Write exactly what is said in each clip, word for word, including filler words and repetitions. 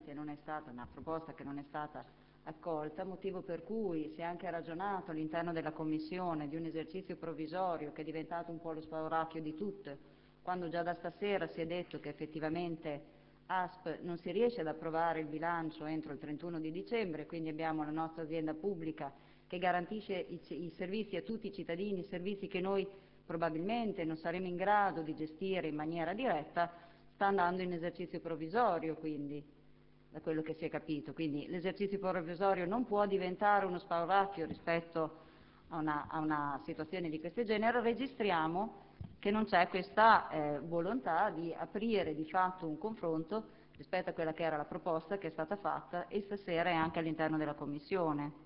che non è stata, una proposta che non è stata accolta, motivo per cui si è anche ragionato all'interno della Commissione di un esercizio provvisorio che è diventato un po' lo spauracchio di tutte, quando già da stasera si è detto che effettivamente A S P non si riesce ad approvare il bilancio entro il trentuno di dicembre, quindi abbiamo la nostra azienda pubblica che garantisce i, i servizi a tutti i cittadini, servizi che noi probabilmente non saremo in grado di gestire in maniera diretta, sta andando in esercizio provvisorio, quindi, da quello che si è capito. Quindi l'esercizio provvisorio non può diventare uno spauracchio rispetto a una, a una situazione di questo genere. Registriamo che non c'è questa eh, volontà di aprire di fatto un confronto rispetto a quella che era la proposta che è stata fatta e stasera è anche all'interno della Commissione.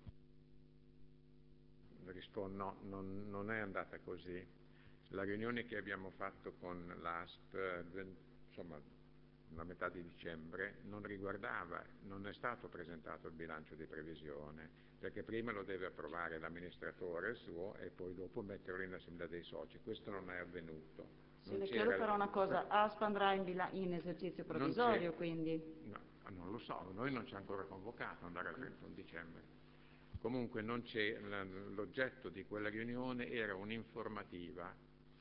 Rispondo, no, non, non è andata così. La riunione che abbiamo fatto con l'A S P, insomma, la metà di dicembre, non riguardava, non è stato presentato il bilancio di previsione, perché prima lo deve approvare l'amministratore suo e poi dopo metterlo in assemblea dei soci. Questo non è avvenuto. Sì, le chiedo però una cosa, A S P andrà in, in esercizio provvisorio, quindi? No, non lo so, noi non ci ha ancora convocato andare al trentuno dicembre. Comunque non c'è, l'oggetto di quella riunione era un'informativa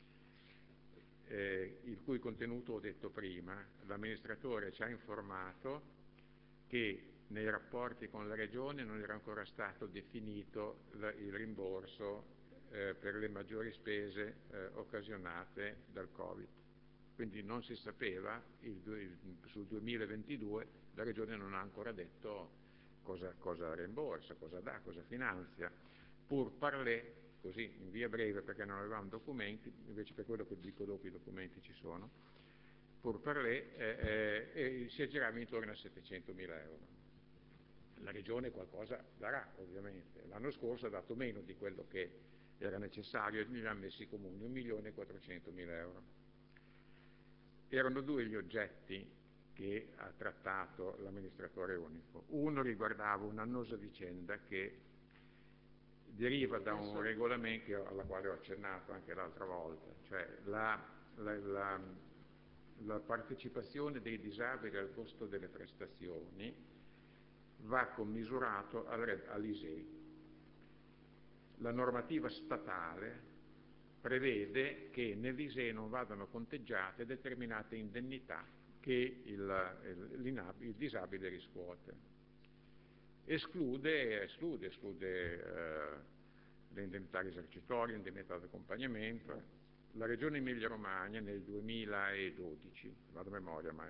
eh, il cui contenuto ho detto prima. L'amministratore ci ha informato che nei rapporti con la Regione non era ancora stato definito la, il rimborso eh, per le maggiori spese eh, occasionate dal Covid. Quindi non si sapeva, il, il, sul duemilaventidue la Regione non ha ancora detto cosa, cosa rimborsa, cosa dà, cosa finanzia. Pur parlé, così in via breve perché non avevamo documenti, invece per quello che dico dopo i documenti ci sono, pur parlé eh, eh, si aggirava intorno a settecentomila euro. La Regione qualcosa darà ovviamente, l'anno scorso ha dato meno di quello che era necessario e li ha messi i comuni, un milione e quattrocentomila euro. Erano due gli oggetti che ha trattato l'amministratore unico. Uno riguardava un'annosa vicenda che deriva da un regolamento alla quale ho accennato anche l'altra volta, cioè la, la, la, la partecipazione dei disabili al costo delle prestazioni va commisurato all'I S E E. La normativa statale prevede che nell'I S E E non vadano conteggiate determinate indennità che il, il, il disabile riscuote. Esclude, esclude, esclude eh, le indennità risarcitorie, l'indennità di accompagnamento. La Regione Emilia-Romagna nel duemiladodici, vado a memoria mai,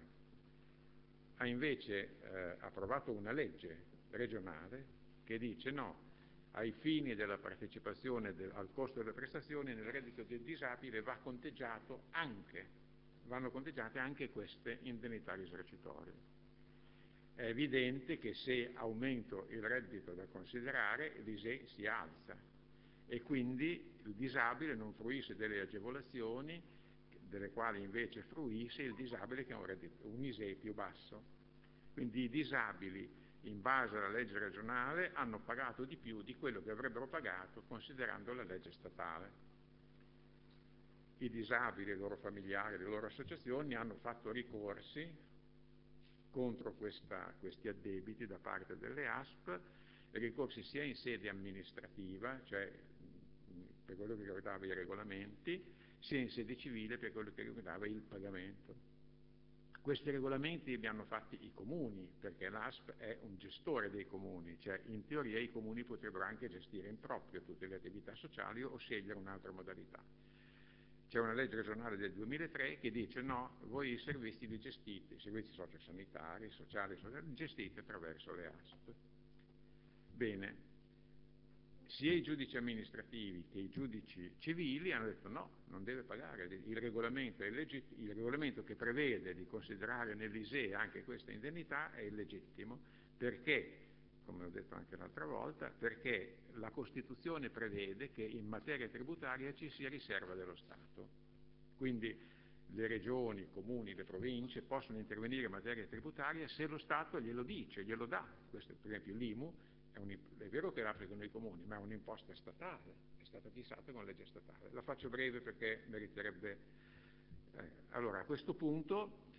ha invece eh, approvato una legge regionale che dice no, ai fini della partecipazione del, al costo delle prestazioni nel reddito del disabile va conteggiato anche, vanno conteggiate anche queste indennità risarcitorie. È evidente che se aumento il reddito da considerare, l'I S E E si alza e quindi il disabile non fruisce delle agevolazioni delle quali invece fruisce il disabile che ha un, reddito, un I S E E più basso. Quindi i disabili, in base alla legge regionale, hanno pagato di più di quello che avrebbero pagato considerando la legge statale. I disabili, i loro familiari, le loro associazioni hanno fatto ricorsi contro questa, questi addebiti da parte delle A S P, ricorsi sia in sede amministrativa, cioè per quello che riguardava i regolamenti, sia in sede civile per quello che riguardava il pagamento. Questi regolamenti li hanno fatti i comuni, perché l'A S P è un gestore dei comuni, cioè in teoria i comuni potrebbero anche gestire in proprio tutte le attività sociali o scegliere un'altra modalità. C'è una legge regionale del duemilatré che dice no, voi i servizi li gestite, i servizi sociosanitari, sociali, sociali, li gestite attraverso le A S P. Bene, sia i giudici amministrativi che i giudici civili hanno detto no, non deve pagare, il regolamento, è illegit- il regolamento che prevede di considerare nell'I S E E anche questa indennità è illegittimo perché, come ho detto anche l'altra volta, perché la Costituzione prevede che in materia tributaria ci sia riserva dello Stato. Quindi le regioni, i comuni, le province possono intervenire in materia tributaria se lo Stato glielo dice, glielo dà. Questo, per esempio l'I M U è, un, è vero che l'applicano i comuni, ma è un'imposta statale, è stata fissata con legge statale. La faccio breve perché meriterebbe... Eh, allora, a questo punto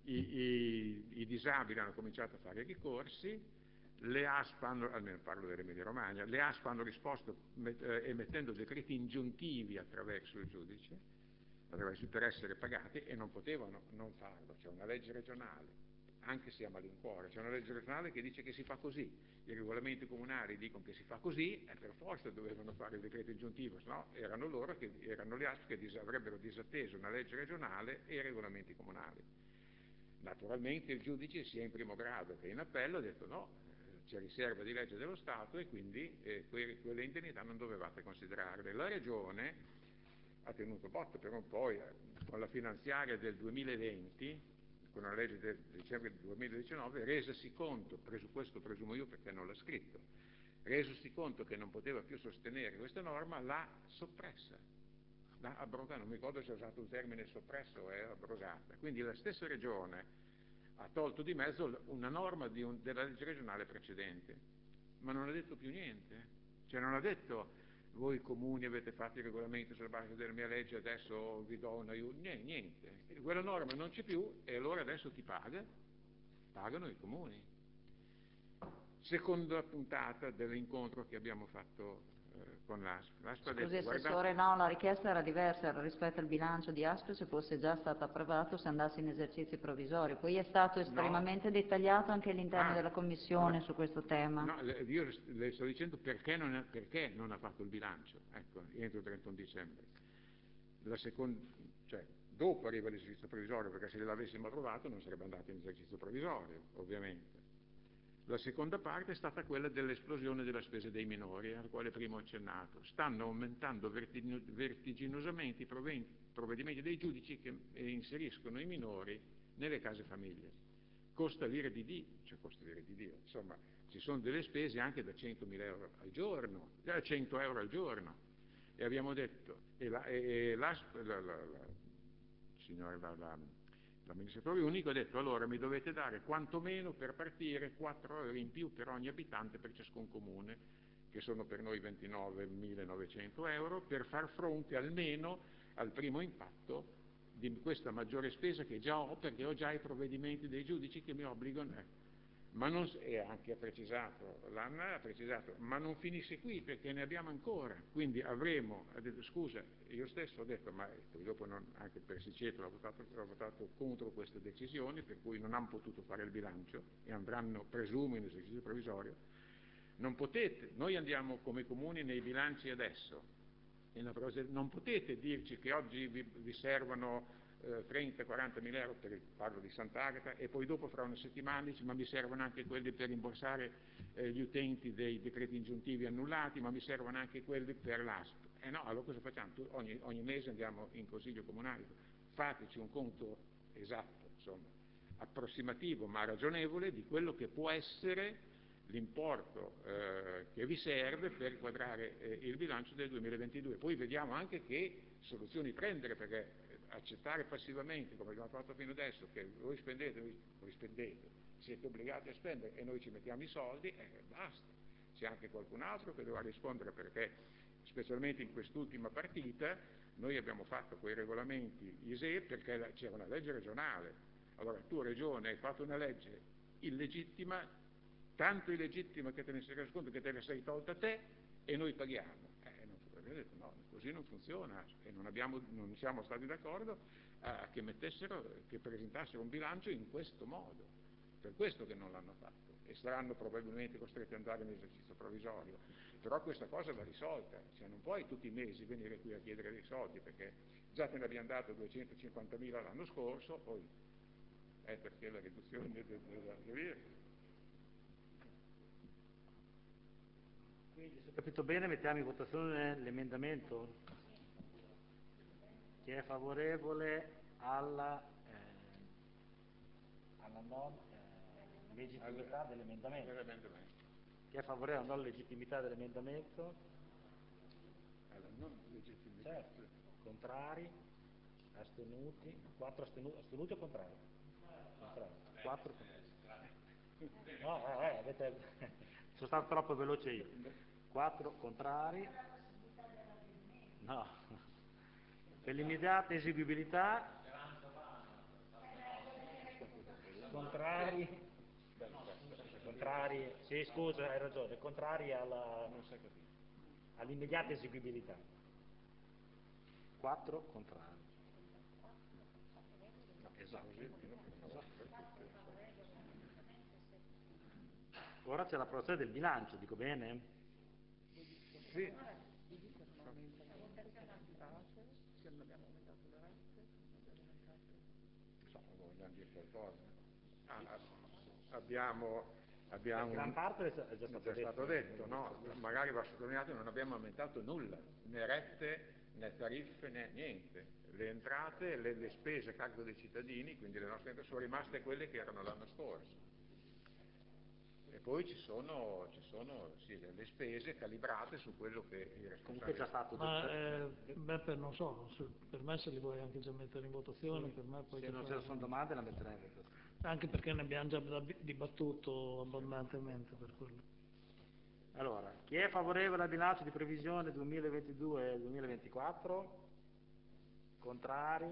i, i, i disabili hanno cominciato a fare ricorsi, le A S P hanno, almeno parlo dell'Emilia Romagna, le A S P hanno risposto met, eh, emettendo decreti ingiuntivi attraverso il giudice, attraverso, per essere pagati, e non potevano non farlo. C'è una legge regionale, anche se a malincuore, c'è una legge regionale che dice che si fa così, i regolamenti comunali dicono che si fa così, e per forza dovevano fare il decreto ingiuntivo, se no erano loro che erano le A S P che dis, avrebbero disatteso una legge regionale e i regolamenti comunali. Naturalmente il giudice, sia in primo grado che in appello, ha detto no, c'è riserva di legge dello Stato e quindi eh, que, quelle indennità non dovevate considerarle. La Regione ha tenuto botta per un po', eh, con la finanziaria del duemilaventi, con la legge del dicembre del duemiladiciannove, resasi conto, preso questo presumo io perché non l'ha scritto, resosi conto che non poteva più sostenere questa norma, l'ha soppressa, l'ha abrogata, non mi ricordo se ha usato un termine soppresso o è abrogata. Quindi la stessa Regione ha tolto di mezzo una norma di un, della legge regionale precedente, ma non ha detto più niente, cioè non ha detto voi comuni avete fatto i regolamenti sulla base della mia legge, adesso vi do un aiuto, niente, niente. Quella norma non c'è più e allora adesso chi paga? Pagano i comuni. Seconda puntata dell'incontro che abbiamo fatto eh, con l'A S P. L'A S P ha Scusi, detto, Assessore, guardate, no, la richiesta era diversa, era rispetto al bilancio di A S P, se fosse già stato approvato, se andasse in esercizio provvisorio. Poi è stato estremamente no. dettagliato anche all'interno ah, della Commissione no, su questo tema. No, io le sto dicendo perché non, è, perché non ha fatto il bilancio, ecco, entro il trentuno dicembre. La seconda, cioè, dopo arriva l'esercizio provvisorio, perché se l'avessimo approvato non sarebbe andato in esercizio provvisorio, ovviamente. La seconda parte è stata quella dell'esplosione della spesa dei minori, al quale prima ho accennato. Stanno aumentando vertiginosamente i provvedimenti dei giudici che inseriscono i minori nelle case famiglie. Costa l'ira di Dio, cioè costa l'ira di Dio, insomma, ci sono delle spese anche da centomila euro al giorno, da cento euro al giorno. E abbiamo detto, e la, e la, la, la, la, signora, la, la, l'amministratore unico ha detto, allora mi dovete dare quantomeno per partire quattro euro in più per ogni abitante per ciascun comune, che sono per noi ventinovemilanovecento euro, per far fronte almeno al primo impatto di questa maggiore spesa che già ho, perché ho già i provvedimenti dei giudici che mi obbligano, eh. Ma non, e anche ha precisato, l'Anna ha precisato, ma non finisce qui perché ne abbiamo ancora, quindi avremo, ha detto scusa, io stesso ho detto, ma poi dopo non, anche il Persiceto ha votato, ha votato contro queste decisioni, per cui non hanno potuto fare il bilancio e andranno, presumo, in esercizio provvisorio. Non potete, noi andiamo come comuni nei bilanci adesso, non potete dirci che oggi vi, vi servono eh, trenta quaranta mila euro, per il, parlo di Sant'Agata, e poi dopo fra una settimana dici ma mi servono anche quelli per rimborsare eh, gli utenti dei decreti ingiuntivi annullati, ma mi servono anche quelli per l'A S P. Eh no, allora cosa facciamo? Tu, ogni, ogni mese andiamo in consiglio comunale, fateci un conto esatto, insomma, approssimativo ma ragionevole di quello che può essere l'importo eh, che vi serve per quadrare eh, il bilancio del duemilaventidue. Poi vediamo anche che soluzioni prendere, perché accettare passivamente, come abbiamo fatto fino adesso, che voi spendete, voi, voi spendete, siete obbligati a spendere e noi ci mettiamo i soldi, eh, basta. C'è anche qualcun altro che dovrà rispondere, perché specialmente in quest'ultima partita noi abbiamo fatto quei regolamenti I S E E perché c'era una legge regionale. Allora tu Regione hai fatto una legge illegittima, tanto illegittima che te ne sei reso conto che te ne sei tolta te e noi paghiamo. Eh, non, abbiamo detto no, così non funziona e non, abbiamo, non siamo stati d'accordo a che mettessero, che presentassero un bilancio in questo modo. Per questo che non l'hanno fatto e saranno probabilmente costretti ad andare in esercizio provvisorio. Però questa cosa va risolta, cioè non puoi tutti i mesi venire qui a chiedere dei soldi, perché già te ne abbiamo dato duecentocinquantamila l'anno scorso, poi è perché la riduzione della del, Quindi, se ho capito bene, mettiamo in votazione l'emendamento. Chi è favorevole alla, eh, alla non eh, legittimità dell'emendamento? Chi è favorevole alla non legittimità dell'emendamento? Alla non legittimità. Certo. Contrari? Astenuti? Quattro astenuti, astenuti o contrari? Contrari. Quattro contrari. No, eh, eh, avete... sono stato troppo veloce io. Quattro contrari. No. Per l'immediata esigibilità Contrari? Contrari? Sì, scusa, hai ragione, contrari alla, all'immediata eseguibilità. quattro contrari. No, esatto. Ora c'è l'approvazione del bilancio, dico bene? Sì. Vogliamo dire qualcosa? Ah, abbiamo, abbiamo gran parte è già stato già detto, stato detto, no? Magari va sottolineato che non abbiamo aumentato nulla, né rette, né tariffe, né niente. Le entrate, le, le spese a carico dei cittadini, quindi le nostre entrate, sono rimaste quelle che erano l'anno scorso. E poi ci sono, ci sono sì, le spese calibrate su quello che i responsabili... Comunque è già stato detto. Ma eh, beh, per, non so, se- per me se li vuoi anche già mettere in votazione, Sì, per me poi se che non fare? ce ne sono domande la metterei in votazione. Anche perché ne abbiamo già dab- dibattuto abbondantemente per quello. Allora, chi è favorevole al bilancio di previsione duemilaventidue duemilaventiquattro? Contrari?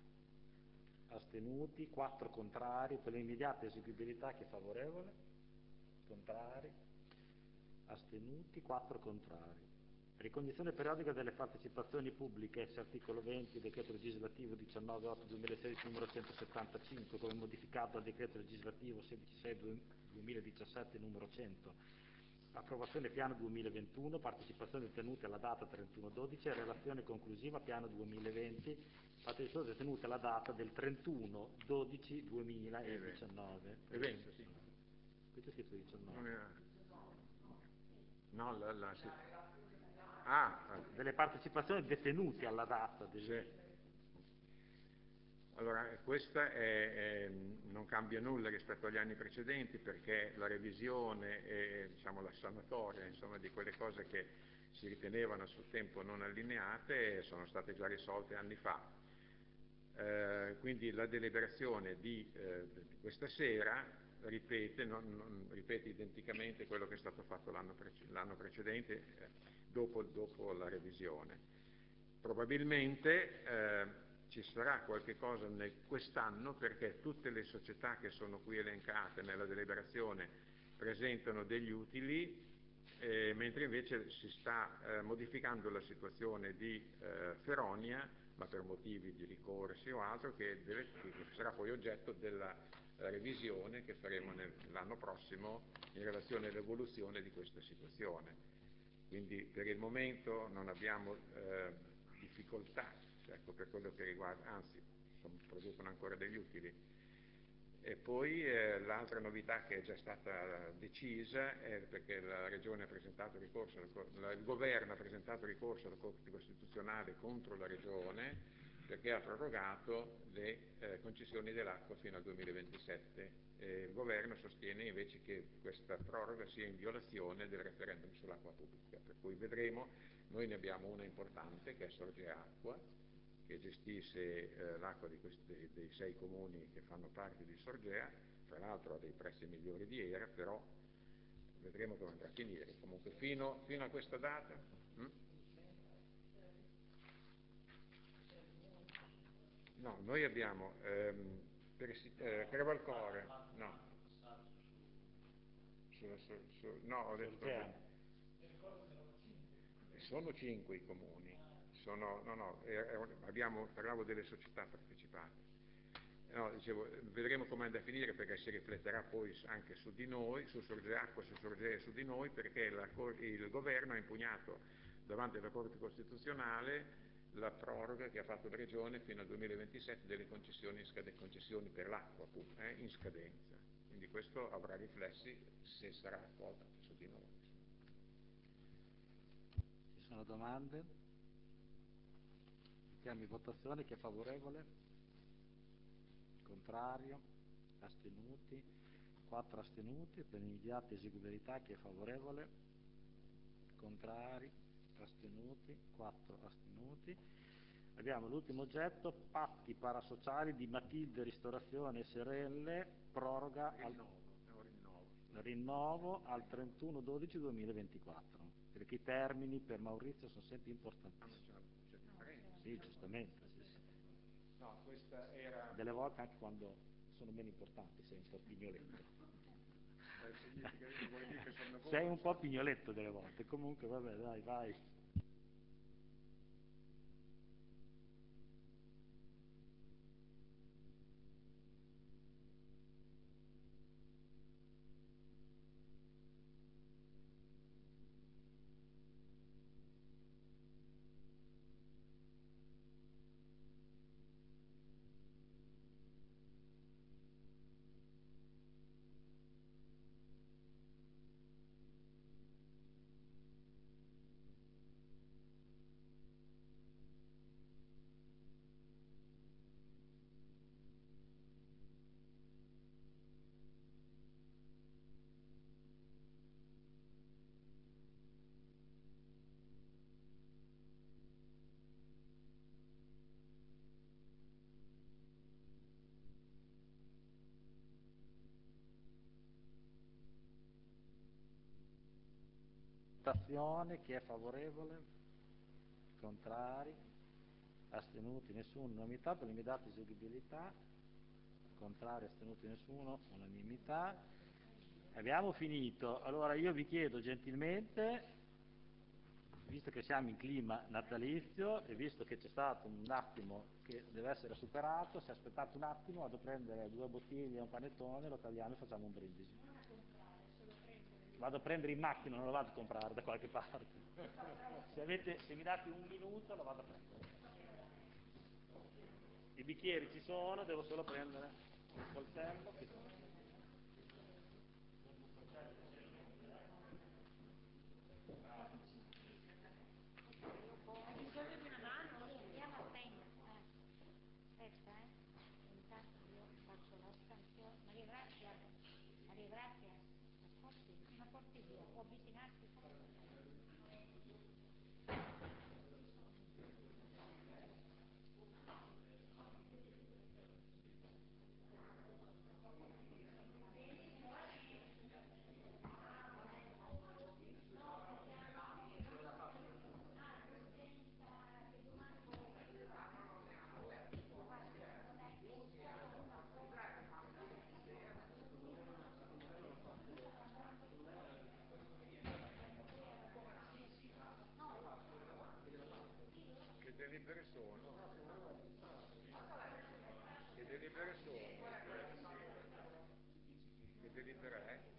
Astenuti? quattro contrari. Per l'immediata eseguibilità chi è favorevole? Contrari? Astenuti? quattro contrari. Ricognizione periodica delle partecipazioni pubbliche, ex articolo venti, decreto legislativo diciannove otto duemilasedici numero centosettantacinque, come modificato dal decreto legislativo sedici sei duemiladiciassette numero cento. Approvazione piano duemilaventuno, partecipazioni ottenute alla data trentuno dodici e relazione conclusiva piano duemilaventi, partecipazioni ottenute alla data del trentuno dodici duemiladiciannove. E venti, sì. Qui c'è scritto diciannove. Non era... No, la, la, sì. Ah, delle partecipazioni detenute alla data del... sì. Allora, questa è, è, non cambia nulla rispetto agli anni precedenti perché la revisione e diciamo, la sanatoria insomma, di quelle cose che si ritenevano a suo tempo non allineate sono state già risolte anni fa. Eh, quindi la deliberazione di, eh, di questa sera ripete, non, non, ripete identicamente quello che è stato fatto l'anno, prece, l'anno precedente eh, dopo, dopo la revisione. Probabilmente eh, ci sarà qualche cosa nel, quest'anno perché tutte le società che sono qui elencate nella deliberazione presentano degli utili eh, mentre invece si sta eh, modificando la situazione di eh, Feronia, ma per motivi di ricorsi o altro, che, deve, che sarà poi oggetto della revisione che faremo nel, l'anno prossimo in relazione all'evoluzione di questa situazione. Quindi per il momento non abbiamo eh, difficoltà, ecco, per quello che riguarda, anzi, sono, producono ancora degli utili. E poi eh, l'altra novità che è già stata decisa è perché la Regione ha presentato ricorso, il Governo ha presentato ricorso alla Corte Costituzionale contro la Regione perché ha prorogato le eh, concessioni dell'acqua fino al duemilaventisette. E il Governo sostiene invece che questa proroga sia in violazione del referendum sull'acqua pubblica, per cui vedremo. Noi ne abbiamo una importante che è Sorgeacqua, che gestisce eh, l'acqua di questi, dei sei comuni che fanno parte di Sorgea, tra l'altro ha dei prezzi migliori di Era, però vedremo come andrà a finire. Comunque fino, fino a questa data... Hm? No, noi abbiamo ehm, per, eh, Crevalcore, no, su, su, su, no, ho detto... Sono cinque i comuni, sono, no, no, è, è, abbiamo, parlavo delle società partecipate. No, dicevo, vedremo come andrà a finire perché si rifletterà poi anche su di noi, su Sorgeacqua, su Sorgea e su di noi, perché la, il governo ha impugnato davanti alla Corte Costituzionale la proroga che ha fatto la Regione fino al duemilaventisette delle concessioni, in scade, concessioni per l'acqua eh, in scadenza. Quindi questo avrà riflessi, se sarà accolta, su di noi. Ci sono domande? Mettiamo in votazione, chi è favorevole? Contrario? Astenuti? quattro astenuti. Per l'immediata eseguibilità chi è favorevole? Contrari? Astenuti? quattro astenuti. Abbiamo l'ultimo oggetto, patti parasociali di Matilde Ristorazione S R L, proroga al rinnovo, rinnovo al trentuno dodici duemilaventiquattro, perché i termini per Maurizio sono sempre importantissimi. c'è differenza. Sì, giustamente. Sì, sì. No, questa era... Delle volte anche quando sono meno importanti, sei un po' pignoletto. Eh, significa che vuol dire che sono Sei un po' pignoletto delle volte, comunque vabbè dai, vai. Votazione, chi è favorevole? Contrari? Astenuti? Nessuno? Unanimità per l'immediata eseguibilità? Contrari? Astenuti? Nessuno? Unanimità. Abbiamo finito. Allora io vi chiedo gentilmente, visto che siamo in clima natalizio e visto che c'è stato un attimo che deve essere superato, se aspettate un attimo vado a prendere due bottiglie e un panettone, lo tagliamo e facciamo un brindisi. Vado a prendere in macchina, non lo vado a comprare da qualche parte. Se, avete, se mi date un minuto lo vado a prendere. I bicchieri ci sono, devo solo prendere il coltello. Che... Che delibere sono? Che delibere sono? Che delibere è?